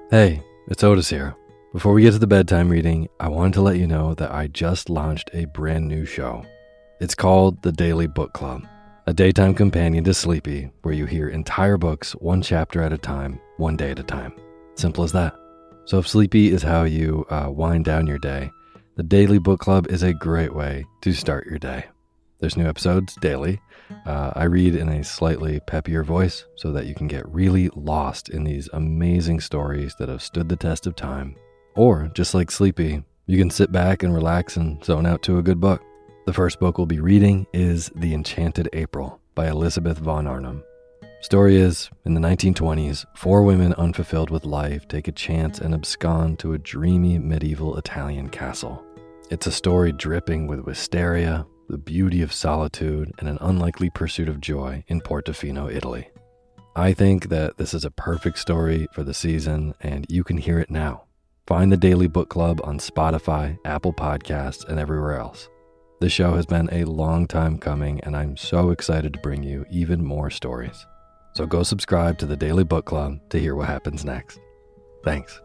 Hey, it's Otis here. Before we get to the bedtime reading, I wanted to let you know that I just launched a brand new show. It's called The Daily Book Club, a daytime companion to Sleepy, where you hear entire books one chapter at a time, one day at a time. Simple as that. So if Sleepy is how you wind down your day, The Daily Book Club is a great way to start your day. There's new episodes daily. I read in a slightly peppier voice so that you can get really lost in these amazing stories that have stood the test of time. Or, just like Sleepy, you can sit back and relax and zone out to a good book. The first book we'll be reading is The Enchanted April by Elizabeth von Arnim. Story is, in the 1920s, 4 women unfulfilled with life take a chance and abscond to a dreamy medieval Italian castle. It's a story dripping with wisteria, the beauty of solitude, and an unlikely pursuit of joy in Portofino, Italy. I think that this is a perfect story for the season, and you can hear it now. Find the Daily Book Club on Spotify, Apple Podcasts, and everywhere else. This show has been a long time coming, and I'm so excited to bring you even more stories. So go subscribe to the Daily Book Club to hear what happens next. Thanks.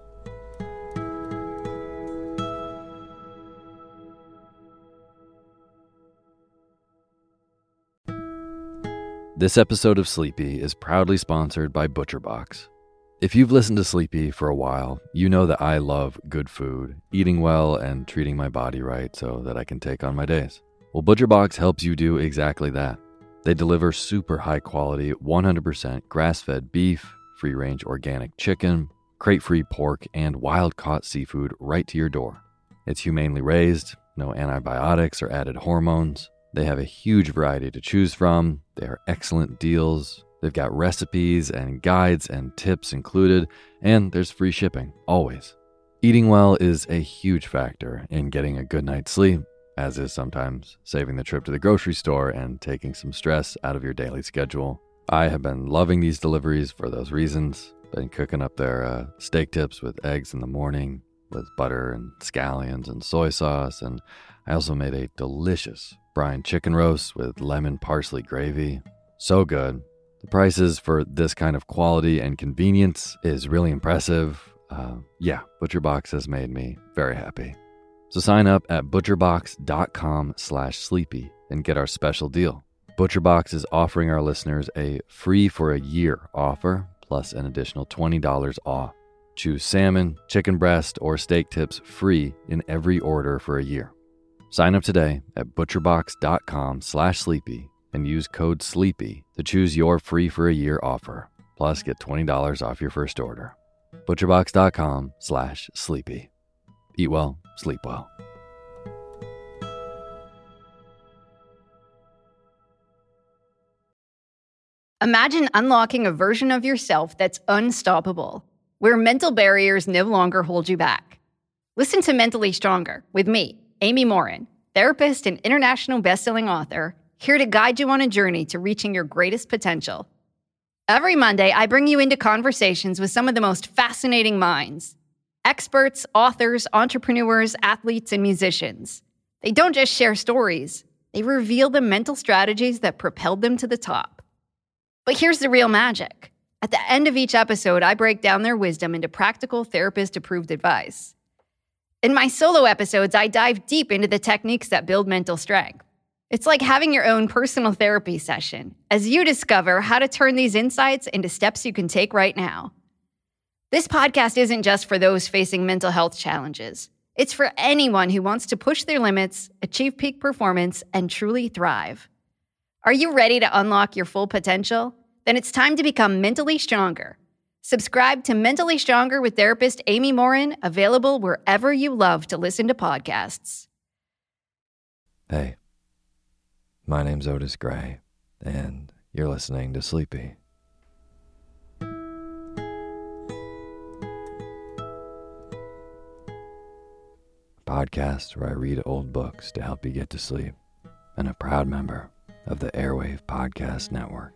This episode of Sleepy is proudly sponsored by ButcherBox. If you've listened to Sleepy for a while, you know that I love good food, eating well, and treating my body right so that I can take on my days. Well, ButcherBox helps you do exactly that. They deliver super high quality, 100% grass-fed beef, free-range organic chicken, crate-free pork, and wild-caught seafood right to your door. It's humanely raised, no antibiotics or added hormones. They have a huge variety to choose from. They are excellent deals. They've got recipes and guides and tips included, and there's free shipping, always. Eating well is a huge factor in getting a good night's sleep, as is sometimes saving the trip to the grocery store and taking some stress out of your daily schedule. I have been loving these deliveries for those reasons. Been cooking up their steak tips with eggs in the morning, with butter and scallions and soy sauce, and I also made a delicious brine chicken roast with lemon parsley gravy. So good. The prices for this kind of quality and convenience is really impressive. ButcherBox has made me very happy. So sign up at butcherbox.com/sleepy and get our special deal. ButcherBox is offering our listeners a free for a year offer, plus an additional $20 off. Choose salmon, chicken breast, or steak tips free in every order for a year. Sign up today at butcherbox.com/sleepy and use code SLEEPY to choose your free for a year offer. Plus, get $20 off your first order. butcherbox.com/sleepy. Eat well, sleep well. Imagine unlocking a version of yourself that's unstoppable, where mental barriers no longer hold you back. Listen to Mentally Stronger with me, Amy Morin, therapist and international best-selling author, here to guide you on a journey to reaching your greatest potential. Every Monday, I bring you into conversations with some of the most fascinating minds. Experts, authors, entrepreneurs, athletes, and musicians. They don't just share stories. They reveal the mental strategies that propelled them to the top. But here's the real magic. At the end of each episode, I break down their wisdom into practical therapist-approved advice. In my solo episodes, I dive deep into the techniques that build mental strength. It's like having your own personal therapy session as you discover how to turn these insights into steps you can take right now. This podcast isn't just for those facing mental health challenges. It's for anyone who wants to push their limits, achieve peak performance, and truly thrive. Are you ready to unlock your full potential? Then it's time to become mentally stronger. Subscribe to Mentally Stronger with therapist Amy Morin, available wherever you love to listen to podcasts. Hey, my name's Otis Gray, and you're listening to Sleepy. A podcast where I read old books to help you get to sleep, and a proud member of the Airwave Podcast Network.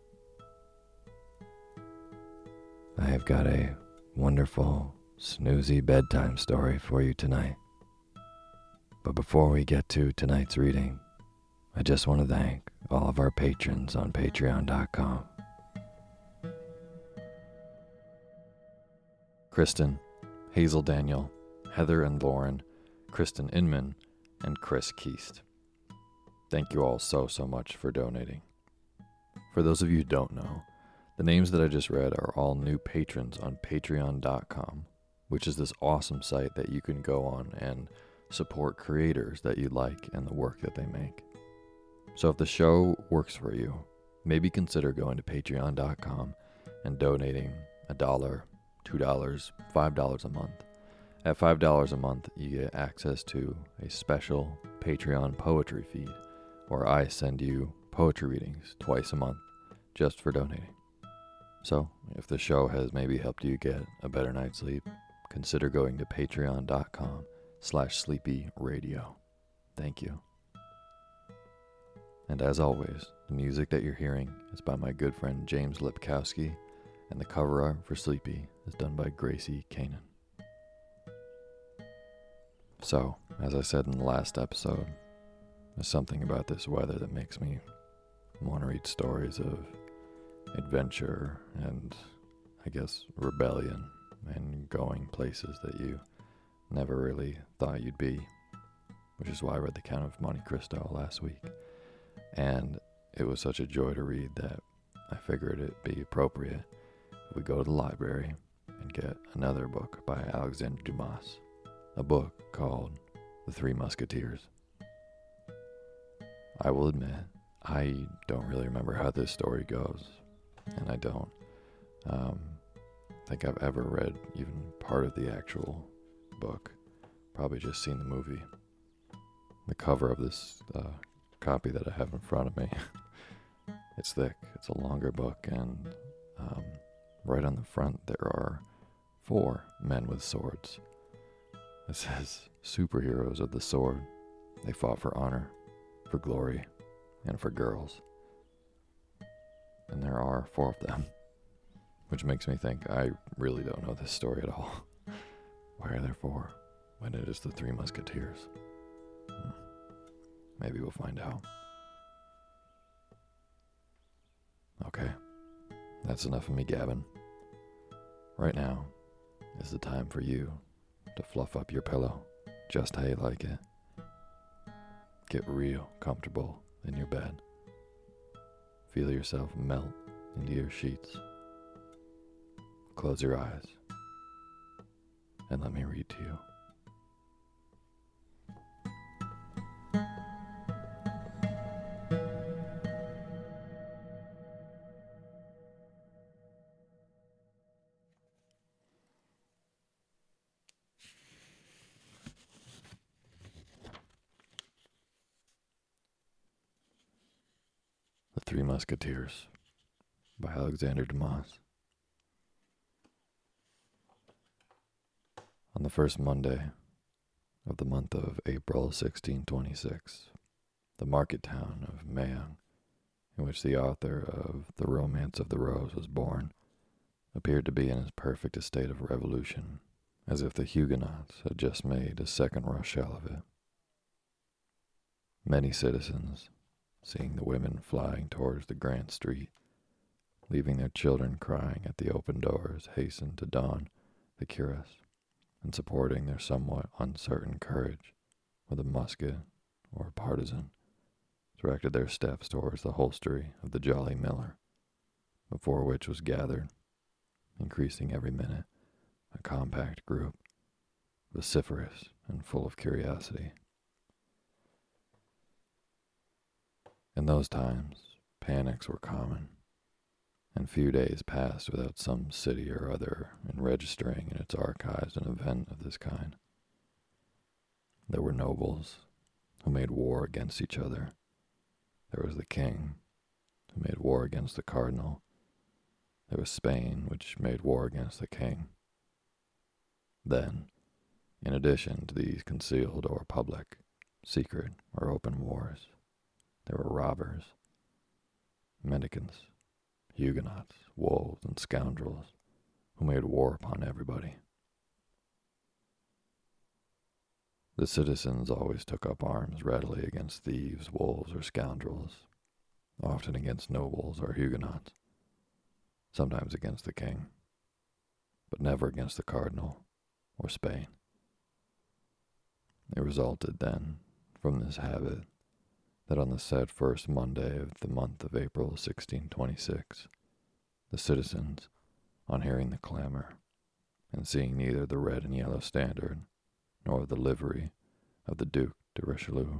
I have got a wonderful, snoozy bedtime story for you tonight. But before we get to tonight's reading, I just want to thank all of our patrons on patreon.com. Kristen, Hazel Daniel, Heather and Lauren, Kristen Inman, and Chris Keast. Thank you all so much for donating. For those of you who don't know, the names that I just read are all new patrons on patreon.com, which is this awesome site that you can go on and support creators that you like and the work that they make. So if the show works for you, maybe consider going to patreon.com and donating $1, $2, $5 a month. At $5 a month, you get access to a special Patreon poetry feed, where I send you poetry readings twice a month just for donating. So, if the show has maybe helped you get a better night's sleep, consider going to patreon.com/sleepyradio. Thank you. And as always, the music that you're hearing is by my good friend James Lipkowski, and the cover art for Sleepy is done by Gracie Kanan. So, as I said in the last episode, there's something about this weather that makes me want to read stories of adventure and, I guess, rebellion and going places that you never really thought you'd be, which is why I read The Count of Monte Cristo last week. And it was such a joy to read that I figured it'd be appropriate if we go to the library and get another book by Alexandre Dumas, a book called The Three Musketeers. I will admit, I don't really remember how this story goes, and I don't think I've ever read even part of the actual book. Probably just seen the movie. The cover of this copy that I have in front of me, it's thick, it's a longer book, and right on the front there are 4 men with swords. It says, superheroes of the sword. They fought for honor, for glory, and for girls. And there are 4 of them, which makes me think I really don't know this story at all. Why are there 4 when it is the 3 Musketeers? Maybe we'll find out. Okay, that's enough of me gabbing. Right now is the time for you to fluff up your pillow just how you like it. Get real comfortable in your bed. Feel yourself melt into your sheets. Close your eyes and let me read to you. The Three Musketeers by Alexandre Dumas. On the first Monday of the month of April 1626, the market town of Meung, in which the author of The Romance of the Rose was born, appeared to be in as perfect a state of revolution as if the Huguenots had just made a second Rochelle of it. Many citizens, seeing the women flying towards the Grand Street, leaving their children crying at the open doors, hastened to don the cuirass, and supporting their somewhat uncertain courage with a musket or a partisan, directed their steps towards the hostelry of the Jolly Miller, before which was gathered, increasing every minute, a compact group, vociferous and full of curiosity. In those times, panics were common, and few days passed without some city or other in registering in its archives an event of this kind. There were nobles who made war against each other. There was the king, who made war against the cardinal. There was Spain, which made war against the king. Then, in addition to these concealed or public, secret or open wars, there were robbers, mendicants, Huguenots, wolves, and scoundrels who made war upon everybody. The citizens always took up arms readily against thieves, wolves, or scoundrels, often against nobles or Huguenots, sometimes against the king. but never against the cardinal or Spain. It resulted then from this habit that on the said first Monday of the month of April 1626, the citizens, on hearing the clamor, and seeing neither the red and yellow standard nor the livery of the Duc de Richelieu,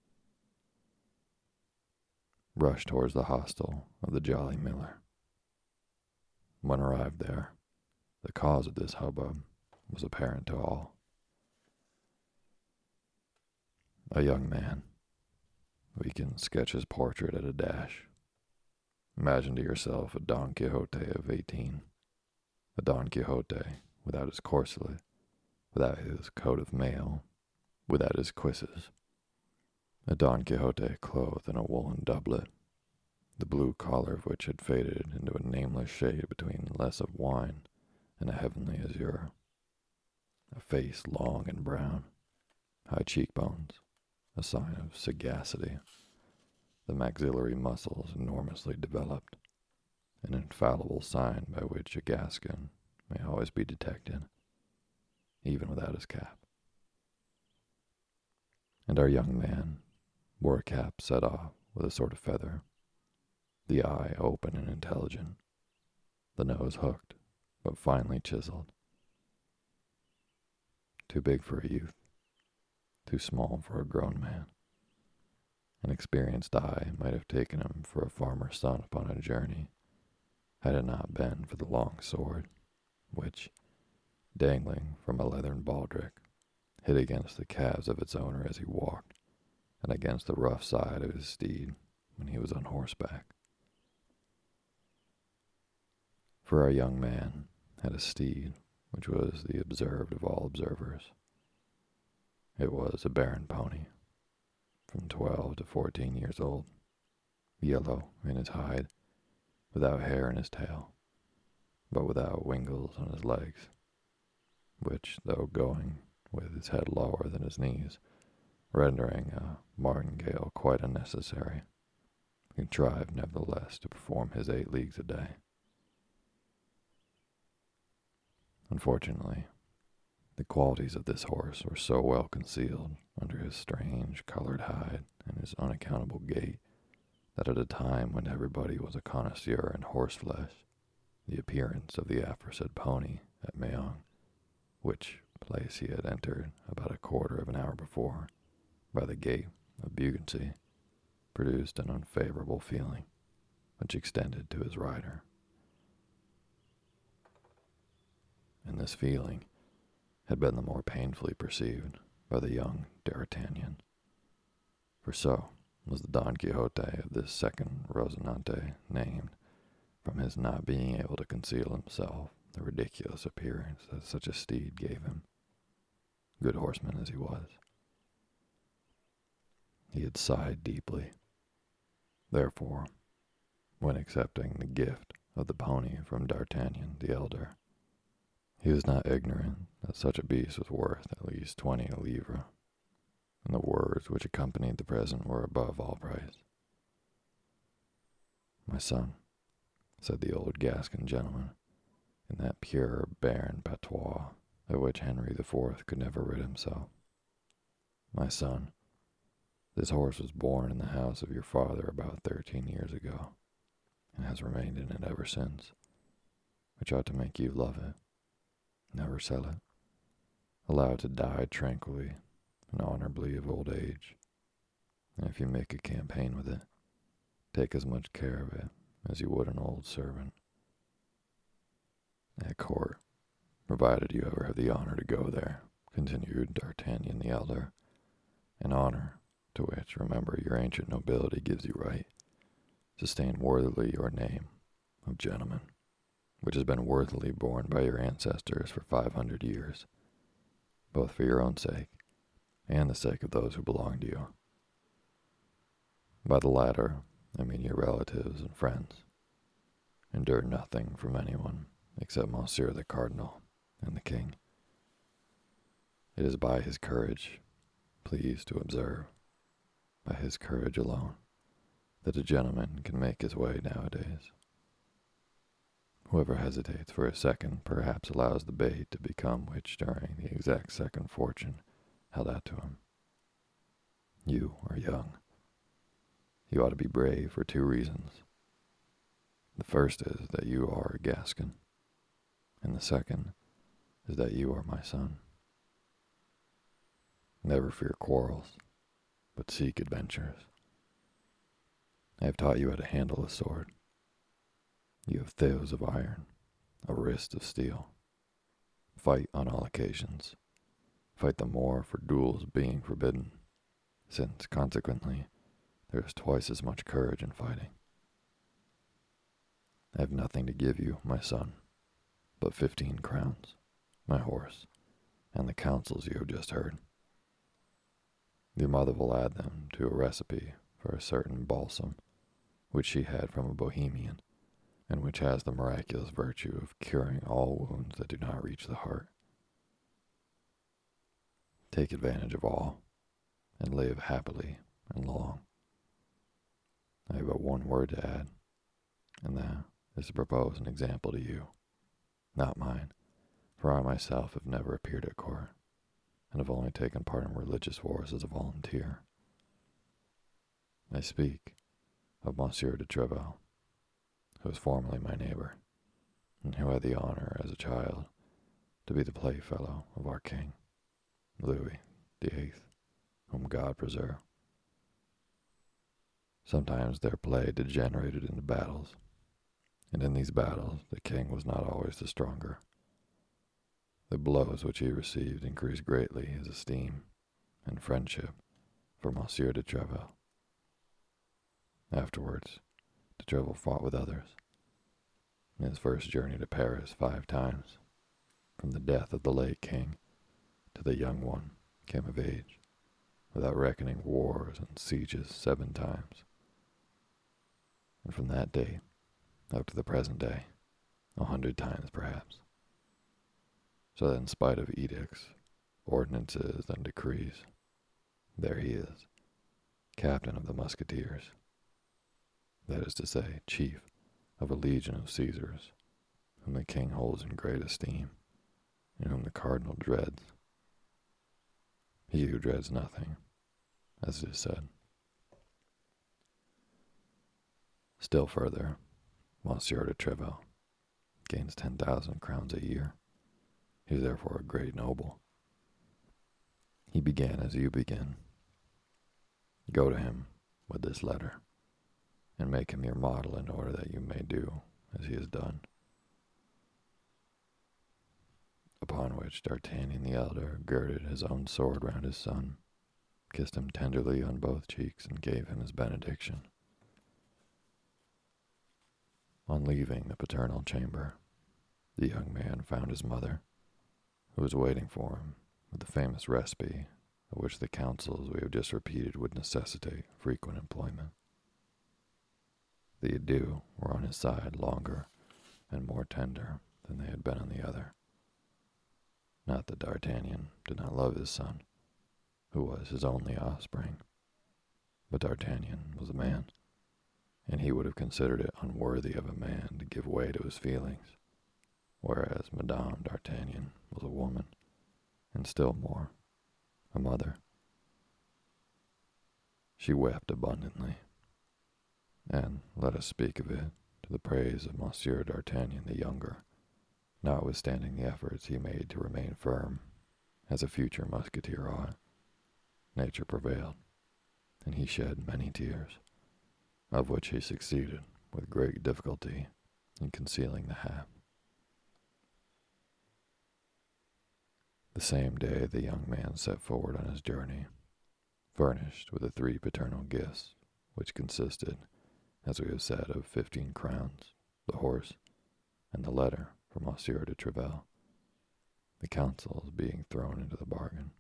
rushed towards the hostel of the Jolly Miller. When arrived there, the cause of this hubbub was apparent to all. A young man. We can sketch his portrait at a dash. Imagine to yourself a Don Quixote of 18. A Don Quixote without his corselet, without his coat of mail, without his cuisses. A Don Quixote clothed in a woolen doublet, the blue collar of which had faded into a nameless shade between less of wine and a heavenly azure. A face long and brown, high cheekbones, a sign of sagacity, the maxillary muscles enormously developed, an infallible sign by which a Gascon may always be detected, even without his cap. And our young man wore a cap set off with a sort of feather, the eye open and intelligent, the nose hooked but finely chiseled. Too big for a youth, too small for a grown man. An experienced eye might have taken him for a farmer's son upon a journey, had it not been for the long sword, which, dangling from a leathern baldric, hit against the calves of its owner as he walked, and against the rough side of his steed when he was on horseback. For our young man had a steed which was the observed of all observers. It was a barren pony, from 12 to 14 years old, yellow in his hide, without hair in his tail, but without wingles on his legs, which, though going with his head lower than his knees, rendering a martingale quite unnecessary, contrived nevertheless to perform his 8 leagues a day. Unfortunately, the qualities of this horse were so well concealed under his strange colored hide and his unaccountable gait that at a time when everybody was a connoisseur in horseflesh, the appearance of the aforesaid pony at Meung, which place he had entered about a quarter of an hour before, by the gate of Beaugency, produced an unfavorable feeling, which extended to his rider. And this feeling had been the more painfully perceived by the young D'Artagnan. For so was the Don Quixote of this second Rozinante named, from his not being able to conceal himself the ridiculous appearance that such a steed gave him, good horseman as he was. He had sighed deeply. Therefore, when accepting the gift of the pony from D'Artagnan the elder, he was not ignorant that such a beast was worth at least 20 livres, and the words which accompanied the present were above all price. "My son," said the old Gascon gentleman, in that pure, barren patois of which Henry IV could never rid himself. "My son, this horse was born in the house of your father about 13 years ago, and has remained in it ever since, which ought to make you love it. Never sell it. Allow it to die tranquilly and honorably of old age. And if you make a campaign with it, take as much care of it as you would an old servant. At court, provided you ever have the honor to go there," continued D'Artagnan the elder, "an honor to which, remember, your ancient nobility gives you right, sustain worthily your name of gentleman, which has been worthily borne by your ancestors for 500 years, both for your own sake and the sake of those who belong to you. By the latter, I mean your relatives and friends. Endure nothing from anyone except Monsieur the Cardinal and the King. It is by his courage, please to observe, by his courage alone, that a gentleman can make his way nowadays. Whoever hesitates for a second perhaps allows the bait to become which during the exact second fortune held out to him. You are young. You ought to be brave for two reasons. The first is that you are a Gascon, and the second is that you are my son. Never fear quarrels, but seek adventures. I have taught you how to handle a sword. You have thews of iron, a wrist of steel. Fight on all occasions. Fight the more for duels being forbidden, since, consequently, there is twice as much courage in fighting. I have nothing to give you, my son, but 15 crowns, my horse, and the counsels you have just heard. Your mother will add them to a recipe for a certain balsam, which she had from a Bohemian, and which has the miraculous virtue of curing all wounds that do not reach the heart. Take advantage of all, and live happily and long. I have but one word to add, and that is to propose an example to you, not mine, for I myself have never appeared at court, and have only taken part in religious wars as a volunteer. I speak of Monsieur de Treville, who was formerly my neighbor, and who had the honor as a child to be the playfellow of our king, Louis VIII, whom God preserve. Sometimes their play degenerated into battles, and in these battles the king was not always the stronger. The blows which he received increased greatly his esteem and friendship for Monsieur de Treville. Afterwards, de Treville fought with others. In his first journey to Paris 5 times, from the death of the late king to the young one came of age, without reckoning wars and sieges 7 times. And from that date up to the present day, 100 times perhaps. So that in spite of edicts, ordinances, and decrees, there he is, captain of the musketeers, that is to say, chief of a legion of Caesars, whom the king holds in great esteem, and whom the cardinal dreads. He who dreads nothing, as it is said. Still further, Monsieur de Treville gains 10,000 crowns a year. He is therefore a great noble. He began as you begin. Go to him with this letter, and make him your model in order that you may do as he has done. Upon which D'Artagnan the elder girded his own sword round his son, kissed him tenderly on both cheeks, and gave him his benediction. On leaving the paternal chamber, the young man found his mother, who was waiting for him with the famous recipe of which the counsels we have just repeated would necessitate frequent employment. The adieux were on his side longer and more tender than they had been on the other. Not that D'Artagnan did not love his son, who was his only offspring, but D'Artagnan was a man, and he would have considered it unworthy of a man to give way to his feelings, whereas Madame D'Artagnan was a woman, and still more, a mother. She wept abundantly, and let us speak of it to the praise of Monsieur D'Artagnan the younger, notwithstanding the efforts he made to remain firm, as a future musketeer ought. Nature prevailed, and he shed many tears, of which he succeeded with great difficulty in concealing the half. The same day the young man set forward on his journey, furnished with the 3 paternal gifts, which consisted, as we have said, of 15 crowns, the horse, and the letter from Monsieur de Treville, the counsels being thrown into the bargain.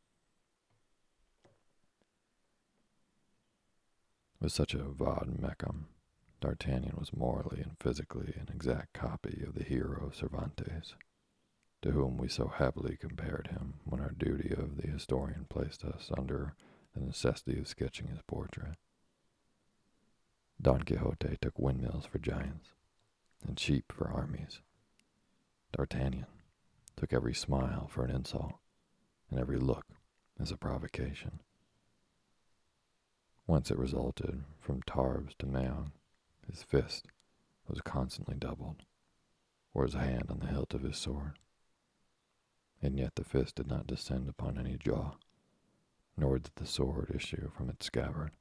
With such a vade-mecum, D'Artagnan was morally and physically an exact copy of the hero Cervantes, to whom we so happily compared him when our duty of the historian placed us under the necessity of sketching his portrait. Don Quixote took windmills for giants, and sheep for armies. D'Artagnan took every smile for an insult and every look as a provocation. Whence it resulted, from Tarbes to Meung, his fist was constantly doubled, or his hand on the hilt of his sword. And yet the fist did not descend upon any jaw, nor did the sword issue from its scabbard.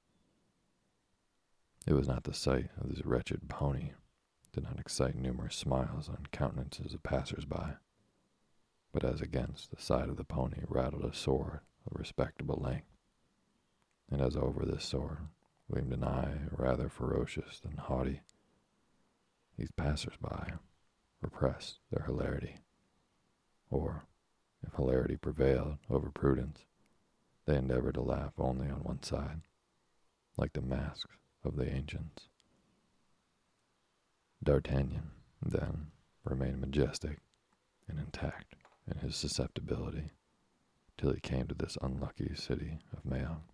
It was not the sight of this wretched pony did not excite numerous smiles on countenances of passers-by, but as against the side of the pony rattled a sword of respectable length, and as over this sword gleamed an eye rather ferocious than haughty, these passers-by repressed their hilarity, or, if hilarity prevailed over prudence, they endeavored to laugh only on one side, like the masks of the ancients. D'Artagnan, then, remained majestic and intact in his susceptibility till he came to this unlucky city of Meung.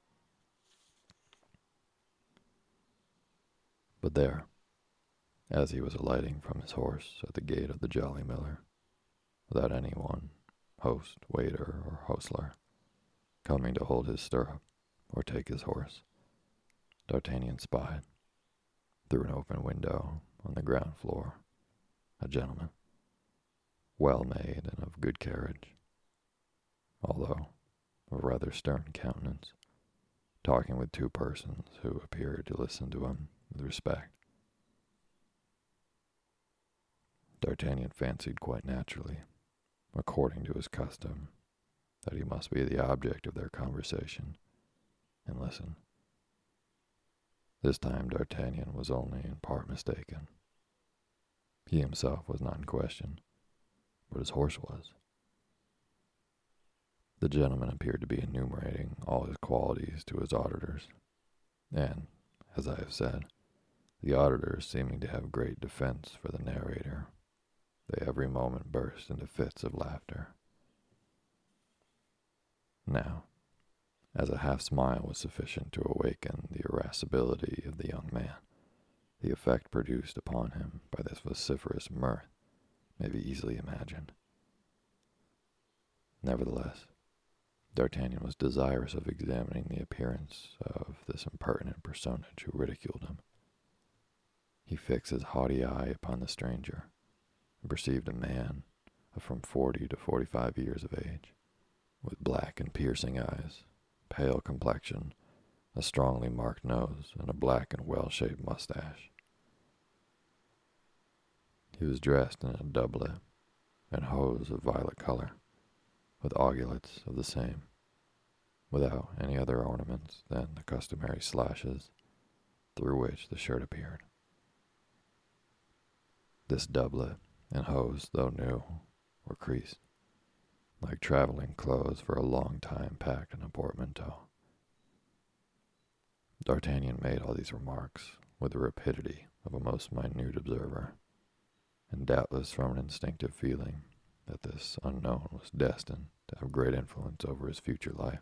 But there, as he was alighting from his horse at the gate of the Jolly Miller, without any one, host, waiter, or hostler, coming to hold his stirrup or take his horse, D'Artagnan spied, through an open window on the ground floor, a gentleman, well made and of good carriage, although of rather stern countenance, talking with two persons who appeared to listen to him with respect. D'Artagnan fancied quite naturally, according to his custom, that he must be the object of their conversation, and listened. This time D'Artagnan was only in part mistaken. He himself was not in question, but his horse was. The gentleman appeared to be enumerating all his qualities to his auditors, and, as I have said, the auditors seeming to have great defense for the narrator, they every moment burst into fits of laughter. Now, as a half-smile was sufficient to awaken the irascibility of the young man, the effect produced upon him by this vociferous mirth may be easily imagined. Nevertheless, D'Artagnan was desirous of examining the appearance of this impertinent personage who ridiculed him. He fixed his haughty eye upon the stranger, and perceived a man of from 40 to 45 years of age, with black and piercing eyes, pale complexion, a strongly marked nose, and a black and well-shaped mustache. He was dressed in a doublet and hose of violet color, with aigulets of the same, without any other ornaments than the customary slashes through which the shirt appeared. This doublet and hose, though new, were creased, like traveling clothes for a long time packed in a portmanteau. D'Artagnan made all these remarks with the rapidity of a most minute observer, and doubtless from an instinctive feeling that this unknown was destined to have great influence over his future life.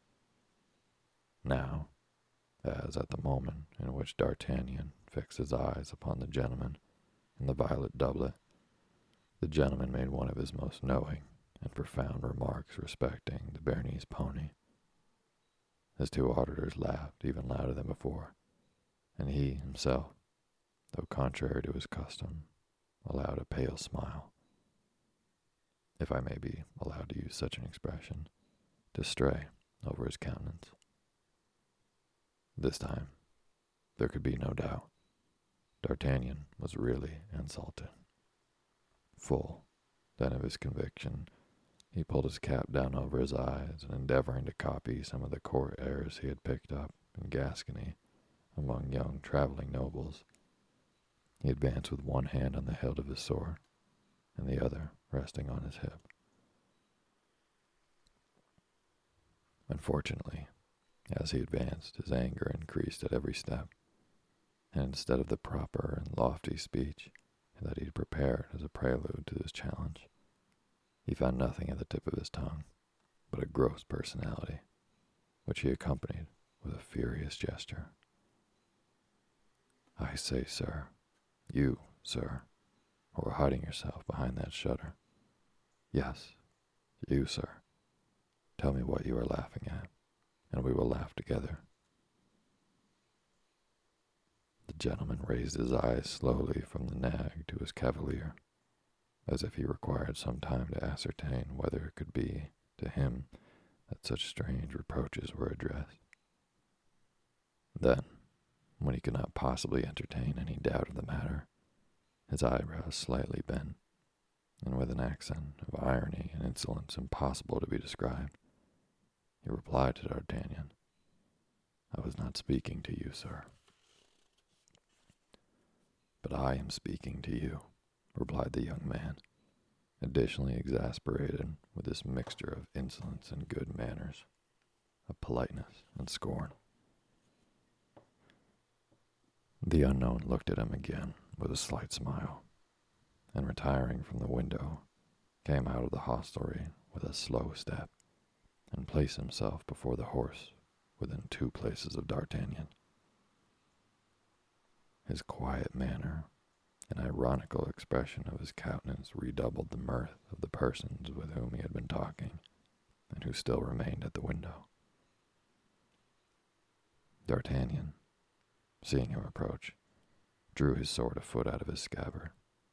Now, as at the moment in which D'Artagnan fixed his eyes upon the gentleman in the violet doublet, the gentleman made one of his most knowing and profound remarks respecting the Béarnese pony. His two auditors laughed even louder than before, and he himself, though contrary to his custom, allowed a pale smile, if I may be allowed to use such an expression, to stray over his countenance. This time, there could be no doubt. D'Artagnan was really insulted. Full, then, of his conviction, he pulled his cap down over his eyes, and endeavoring to copy some of the court airs he had picked up in Gascony among young traveling nobles, he advanced with one hand on the hilt of his sword, and the other resting on his hip. Unfortunately, as he advanced, his anger increased at every step, and instead of the proper and lofty speech that he had prepared as a prelude to this challenge, he found nothing at the tip of his tongue but a gross personality, which he accompanied with a furious gesture. "I say, sir, you, sir, or hiding yourself behind that shutter. Yes, you, sir. Tell me what you are laughing at, and we will laugh together. The gentleman raised his eyes slowly from the nag to his cavalier, as if he required some time to ascertain whether it could be to him that such strange reproaches were addressed. Then, when he could not possibly entertain any doubt of the matter, his eyebrows slightly bent, and with an accent of irony and insolence impossible to be described, he replied to D'Artagnan, "I was not speaking to you, sir." "But I am speaking to you," replied the young man, additionally exasperated with this mixture of insolence and good manners, of politeness and scorn. The unknown looked at him again with a slight smile, and retiring from the window, came out of the hostelry with a slow step, and placed himself before the horse within 2 places of D'Artagnan. His quiet manner and ironical expression of his countenance redoubled the mirth of the persons with whom he had been talking, and who still remained at the window. D'Artagnan, seeing him approach, drew his sword a foot out of his scabbard.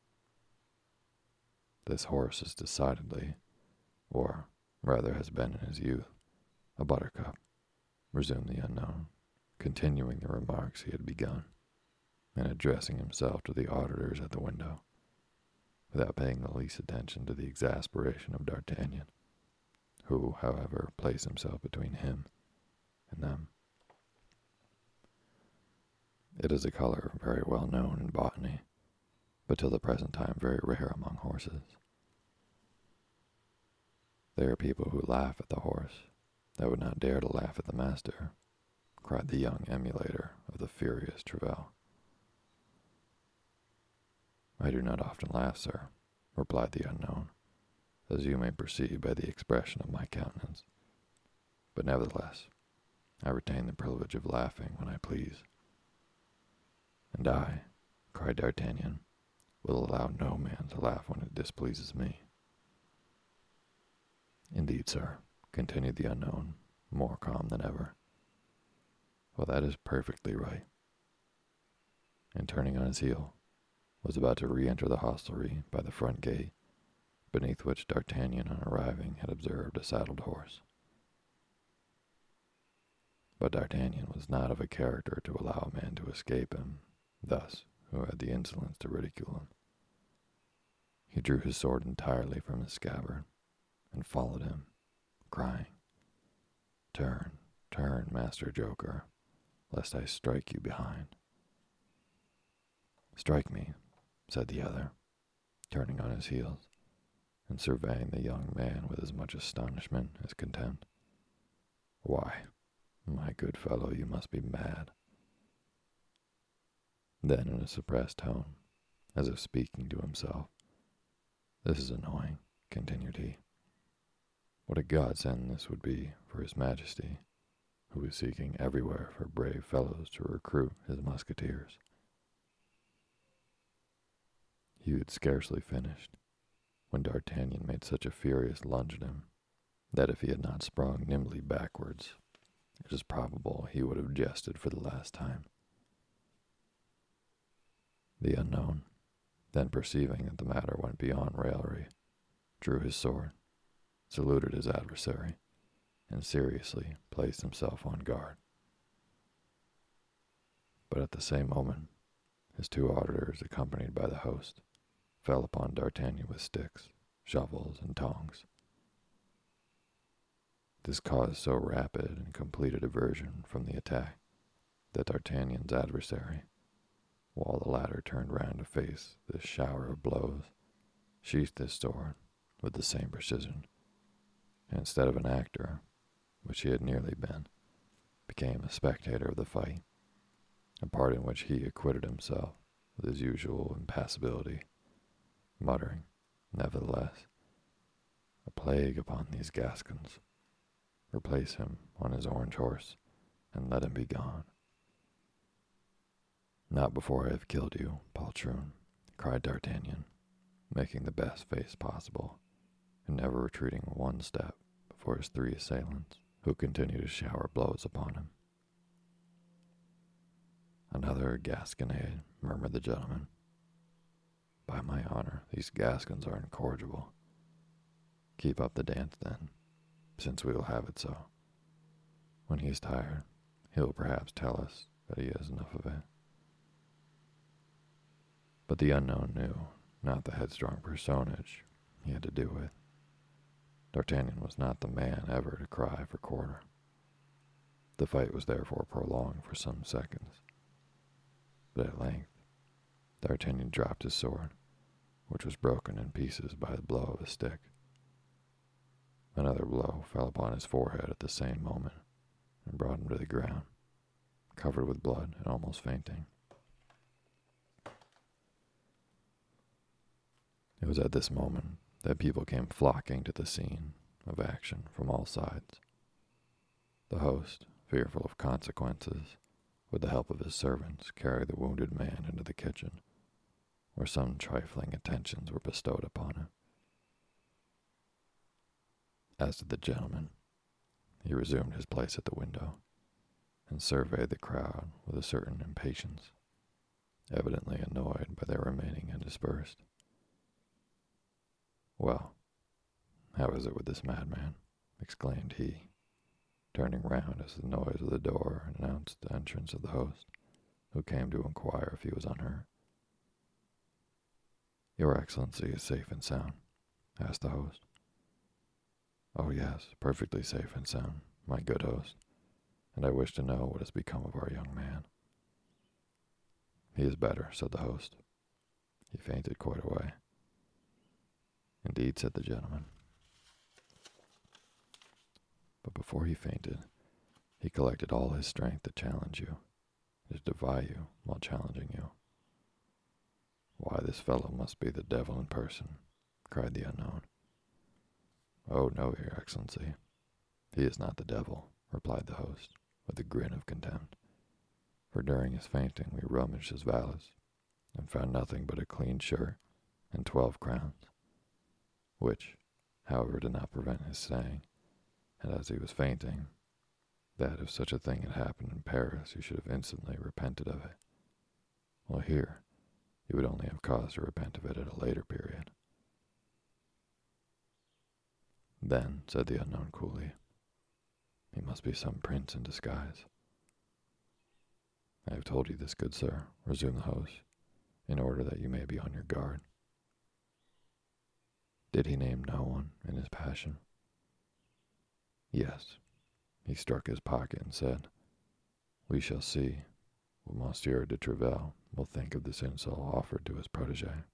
"This horse is decidedly, or rather has been in his youth, a buttercup," resumed the unknown, continuing the remarks he had begun, and addressing himself to the auditors at the window, without paying the least attention to the exasperation of D'Artagnan, who, however, placed himself between him and them. "It is a color very well known in botany, but till the present time very rare among horses. There are people who laugh at the horse that would not dare to laugh at the master," cried the young emulator of the furious Tréville. "I do not often laugh, sir," replied the unknown, "as you may perceive by the expression of my countenance. But nevertheless, I retain the privilege of laughing when I please." "And I," cried D'Artagnan, "will allow no man to laugh when it displeases me." "Indeed, sir," continued the unknown, more calm than ever. "Well, that is perfectly right." And turning on his heel, was about to re-enter the hostelry by the front gate, beneath which D'Artagnan on arriving had observed a saddled horse. But D'Artagnan was not of a character to allow a man to escape him, thus, who had the insolence to ridicule him. He drew his sword entirely from his scabbard, and followed him, crying, "Turn, turn, Master Joker, lest I strike you behind." "Strike me," said the other, turning on his heels, and surveying the young man with as much astonishment as contempt. "Why, my good fellow, you must be mad." Then, in a suppressed tone, as if speaking to himself, "This is annoying," continued he. "What a godsend this would be for His Majesty, who is seeking everywhere for brave fellows to recruit his musketeers." He had scarcely finished, when D'Artagnan made such a furious lunge at him, that if he had not sprung nimbly backwards, it is probable he would have jested for the last time. The unknown, then perceiving that the matter went beyond raillery, drew his sword, saluted his adversary, and seriously placed himself on guard. But at the same moment, his 2 auditors, accompanied by the host, fell upon D'Artagnan with sticks, shovels, and tongs. This caused so rapid and complete a diversion from the attack that D'Artagnan's adversary, while the latter turned round to face this shower of blows, sheathed his sword with the same precision, and instead of an actor, which he had nearly been, became a spectator of the fight, a part in which he acquitted himself with his usual impassibility, muttering, nevertheless, "A plague upon these Gascons! Replace him on his orange horse, and let him be gone." "Not before I have killed you, poltroon," cried D'Artagnan, making the best face possible, and never retreating one step before his three assailants, who continued to shower blows upon him. "Another Gasconade," murmured the gentleman. "By my honor, these Gascons are incorrigible. Keep up the dance, then, since we will have it so. When he is tired, he will perhaps tell us that he has enough of it." But the unknown knew not the headstrong personage he had to do with. D'Artagnan was not the man ever to cry for quarter. The fight was therefore prolonged for some seconds. But at length, D'Artagnan dropped his sword, which was broken in pieces by the blow of a stick. Another blow fell upon his forehead at the same moment and brought him to the ground, covered with blood and almost fainting. It was at this moment that people came flocking to the scene of action from all sides. The host, fearful of consequences, with the help of his servants, carried the wounded man into the kitchen, where some trifling attentions were bestowed upon him. As to the gentleman, he resumed his place at the window, and surveyed the crowd with a certain impatience, evidently annoyed by their remaining undispersed. "Well, how is it with this madman?" exclaimed he, turning round as the noise of the door announced the entrance of the host, who came to inquire if he was unhurt. "Your Excellency is safe and sound?" asked the host. "Oh yes, perfectly safe and sound, my good host, and I wish to know what has become of our young man." "He is better," said the host. "He fainted quite away." "Indeed," said the gentleman. "But before he fainted, he collected all his strength to challenge you, to defy you while challenging you." "Why, this fellow must be the devil in person," cried the unknown. "Oh, no, Your Excellency, he is not the devil," replied the host, with a grin of contempt. "For during his fainting we rummaged his valise, and found nothing but a clean shirt and 12 crowns, which, however, did not prevent his saying, and as he was fainting, that if such a thing had happened in Paris, you should have instantly repented of it. Well, here, you would only have cause to repent of it at a later period." "Then," said the unknown coolly, "he must be some prince in disguise." "I have told you this, good sir," resumed the host, "in order that you may be on your guard." "Did he name no one in his passion?" "Yes. He struck his pocket and said, 'We shall see what Monsieur de Treville will think of this insult offered to his protégé.'"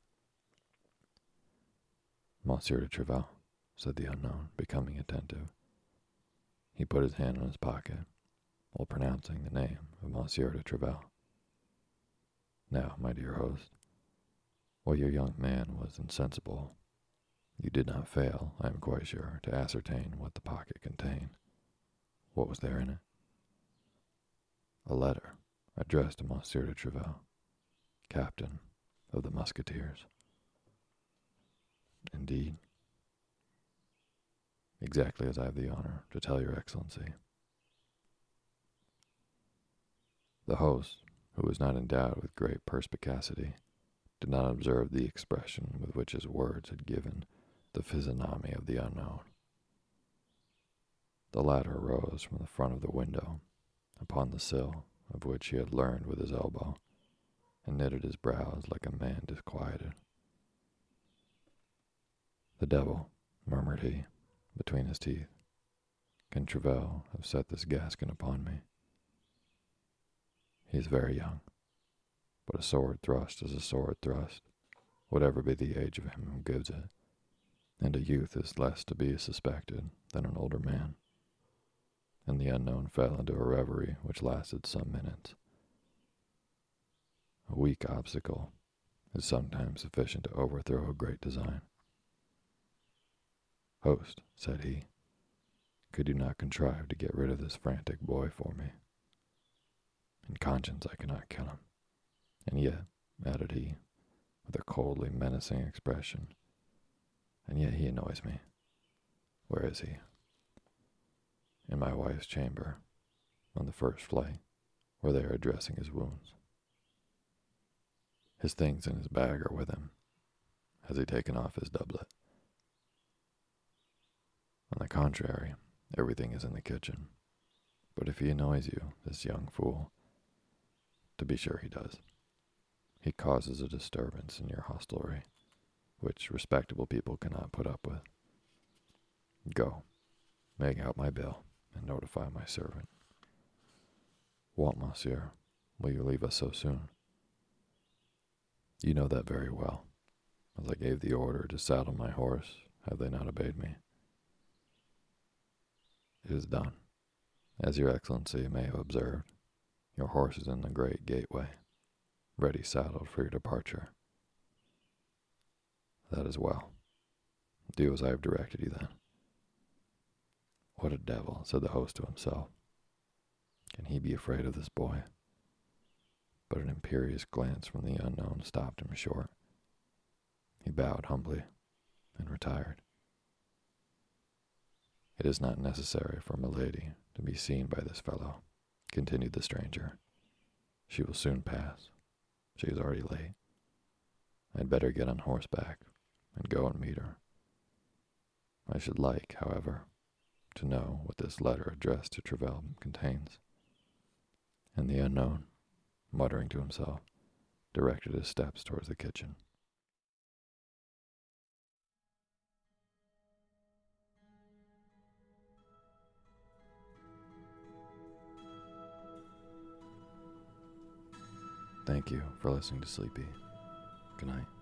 "Monsieur de Treville," said the unknown, becoming attentive. He put his hand in his pocket, while pronouncing the name of Monsieur de Treville. "Now, my dear host, while your young man was insensible, you did not fail, I am quite sure, to ascertain what the pocket contained. What was there in it?" "A letter addressed to Monsieur de Treville, captain of the Musketeers." "Indeed?" "Exactly as I have the honor to tell your Excellency." The host, who was not endowed with great perspicacity, did not observe the expression with which his words had given the physiognomy of the unknown. The latter rose from the front of the window, upon the sill of which he had leaned with his elbow, and knitted his brows like a man disquieted. "The devil," murmured he, between his teeth. "Can Treville have set this Gascon upon me? He is very young, but a sword thrust is a sword thrust, whatever be the age of him who gives it, and a youth is less to be suspected than an older man." And the unknown fell into a reverie which lasted some minutes. A weak obstacle is sometimes sufficient to overthrow a great design. "Host," said he, "could you not contrive to get rid of this frantic boy for me? In conscience I cannot kill him. And yet," added he, with a coldly menacing expression. And yet he annoys me. Where is he? In my wife's chamber, on the first flight, where they are dressing his wounds. His things in his bag are with him. Has he taken off his doublet? On the contrary, everything is in the kitchen. But if he annoys you, this young fool, to be sure he does, he causes a disturbance in your hostelry, which respectable people cannot put up with. Go, make out my bill, and notify my servant. What, monsieur, will you leave us so soon? You know that very well. As I gave the order to saddle my horse, have they not obeyed me? It is done. As your excellency may have observed, your horse is in the great gateway, ready saddled for your departure. That is well. Do as I have directed you then. What a devil, said the host to himself. Can he be afraid of this boy? But an imperious glance from the unknown stopped him short. He bowed humbly and retired. It is not necessary for Milady to be seen by this fellow, continued the stranger. She will soon pass. She is already late. I'd better get on horseback and go and meet her. I should like, however, to know what this letter addressed to Travell contains. And the unknown, muttering to himself, directed his steps towards the kitchen. Thank you for listening to Sleepy. Good night.